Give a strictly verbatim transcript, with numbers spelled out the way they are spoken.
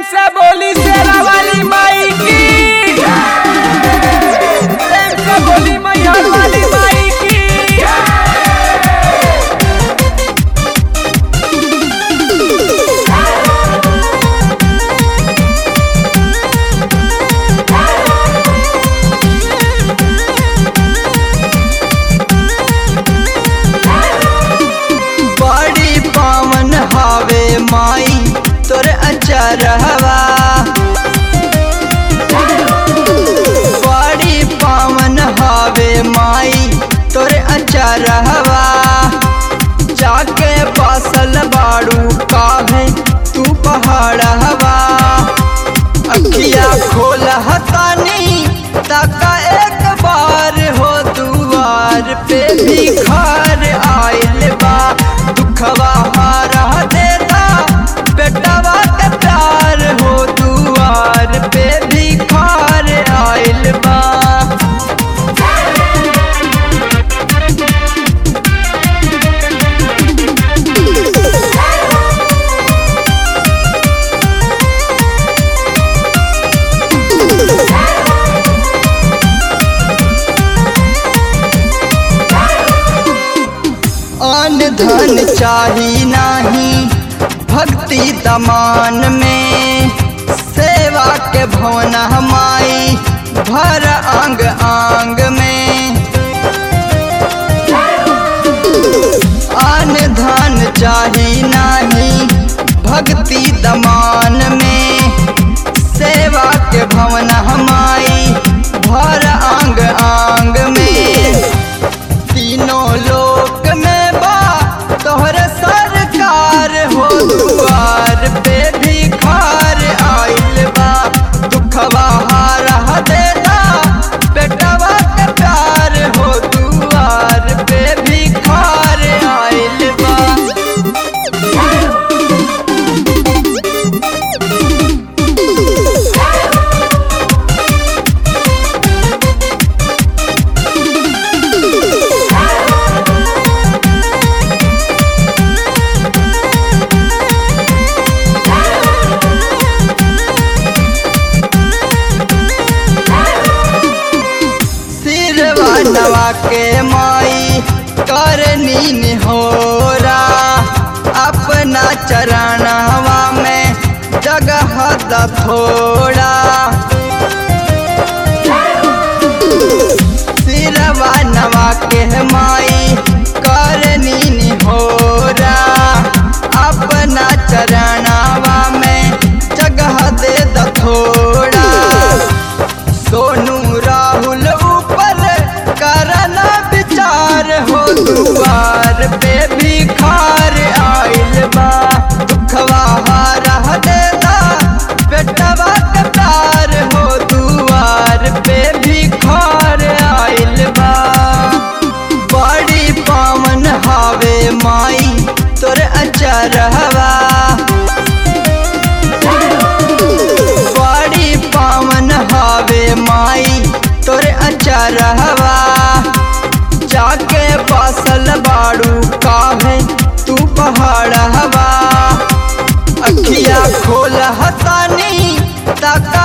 से बोली शेरा वाली माई की, प्रेम से बोली मैहर वाली माई की। बड़ी पावन हावे माई तोर अचरहवा, बड़ी पावन हावे माई तोर अचरहवा। जाके बसल बाड़ू काहे तू पहाड़हवा, अखिया खोल हतानी ताका एक बार हो दुआर पे भिखार आइल बा। दुखवा हारा देता बेटवा के प्यार हो दुआर पे भिखार आइल बा। अन धन चाही नाही भक्ति दमान में, सेवा के भवन हमाई भर अंग अंग में। अन धन चाही नाही भक्ति दमान में, सेवा के भवन हमाई भर अंग अंग में। तीनों लोक में बा तोहर सरकार हो दुआर पे भिखार आइल बा। दुखवा हारा देता बेटवा के प्यार हो दुआर पे भिखार आइल बा। नवा के माई करनी निहोरा, अपना चरणवा में जगह द थोड़ा। सिरवा नवा के माई करनी निहोरा, अपना चरणवा में जगह दे द थोड़ा। सोनू राहुल ऊपर करना विचार हो दुआर पे भिखार आइल बा। दुखवा हारा देता बेटवा के प्यार हो दुआर पे भिखार आइल बा। बड़ी पावन हावे माई तोर अचरहवा, बड़ी पावन हावे माई तोर अचरहवा। जाके बसल बाड़ू काहे तू पहाड़हवा, अखिया खोल हतानी ताका